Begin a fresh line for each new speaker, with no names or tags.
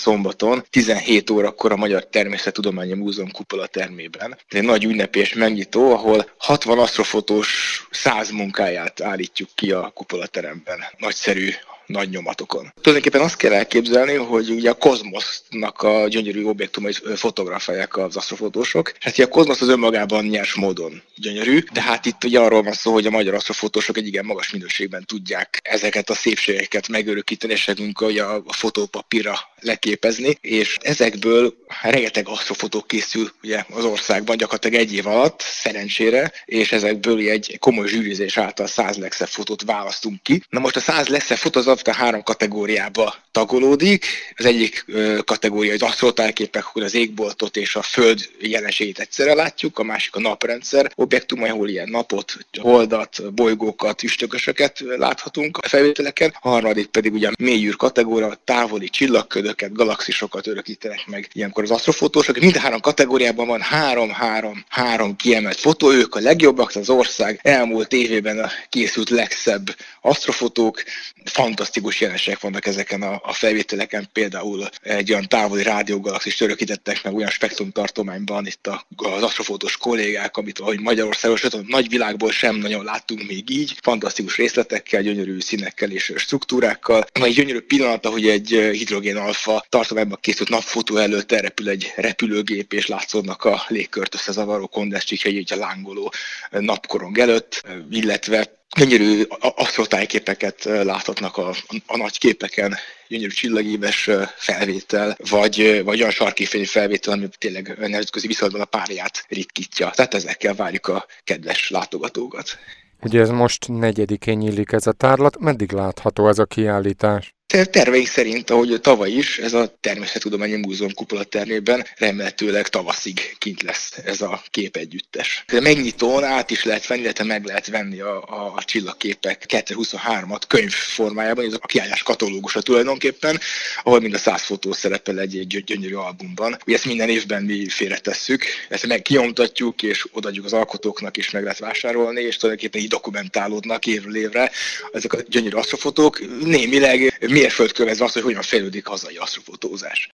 szombaton, 17 órakor a Magyar Természettudományi Múzeum kupola termében. Ez egy nagy ünnepés megnyitó, ahol 60 asztrofotós 100 munkáját állítjuk ki a kupolateremben. Nagyszerű nagy nyomatokon. Tulajdonképpen azt kell elképzelni, hogy ugye a kozmosznak a gyönyörű objektumait fotografálják az asztrofotósok. Hát a kozmosz az önmagában nyers módon gyönyörű, de hát itt ugye arról van szó, hogy a magyar asztrofotósok egy igen magas minőségben tudják ezeket a szépségeket megörökíteni, és nekünk ugye a fotópapírra leképezni, és ezekből rengeteg asztrofotó készül ugye az országban gyakorlatilag egy év alatt, szerencsére, és ezekből egy komoly zsűrizés által 100 legszebb fotót választunk ki. Na most a 100 legszebb fotó az a 3 kategóriába tagolódik. Az egyik kategória az asztrotálképek, ahol az égboltot és a Föld jelenségét egyszerre látjuk, a másik a naprendszer objektumai, ahol ilyen napot, holdat, bolygókat, üstökösöket láthatunk a felvételeken. A harmadik pedig ugye a mélyűr kategória, távoli csillagködöket, galaxisokat örökítenek meg ilyenkor az asztrofotósok. Mind a 3 kategóriában van 3 kiemelt fotó, ők a legjobbak, az ország elmúlt évében készült legszebb asztrofotók. Fantasztikus jelenségek vannak ezeken a felvételeken, például egy olyan távoli rádiógalaxist örökítettek meg olyan spektrumtartományban itt az asztrofotós kollégák, amit ahogy Magyarországon, sőt a nagyvilágból sem nagyon láttunk még így, fantasztikus részletekkel, gyönyörű színekkel és struktúrákkal. Egy gyönyörű pillanat, ahogy egy hidrogén alfa tartományban készült napfotó előtt elrepül egy repülőgép, és látszódnak a légkört összezavaró kondenscsíkjai a lángoló napkorong előtt, illetve gyönyörű asztrotájképeket láthatnak a nagy képeken, gyönyörű csillagéves felvétel, vagy olyan sarkifényű felvétel, ami tényleg nemzetközi viszonylatban a párját ritkítja. Tehát ezekkel várjuk a kedves látogatókat.
Ugye ez most 4-én nyílik ez a tárlat, meddig látható ez a kiállítás?
Terveink szerint, ahogy tavaly is, ez a Természettudományi Múzeum kupola termében remélhetőleg tavaszig kint lesz ez a képegyüttes. A megnyitón át is lehet venni, illetve meg lehet venni a csillagképek 2023-at könyv formájában, ez a kiállítás katalógusa tulajdonképpen, ahol mind a 100 fotó szerepel egy gyönyörű albumban. Ugye ezt minden évben mi félretesszük, ezt meg kinyomtatjuk, és odaadjuk az alkotóknak is meg lehet vásárolni, és tulajdonképpen így dokumentálódnak évről évre ezek a gyönyörű asztrofotók. Némileg mérföldkövezve az, hogy hogyan fejlődik hazai asztrofotózás.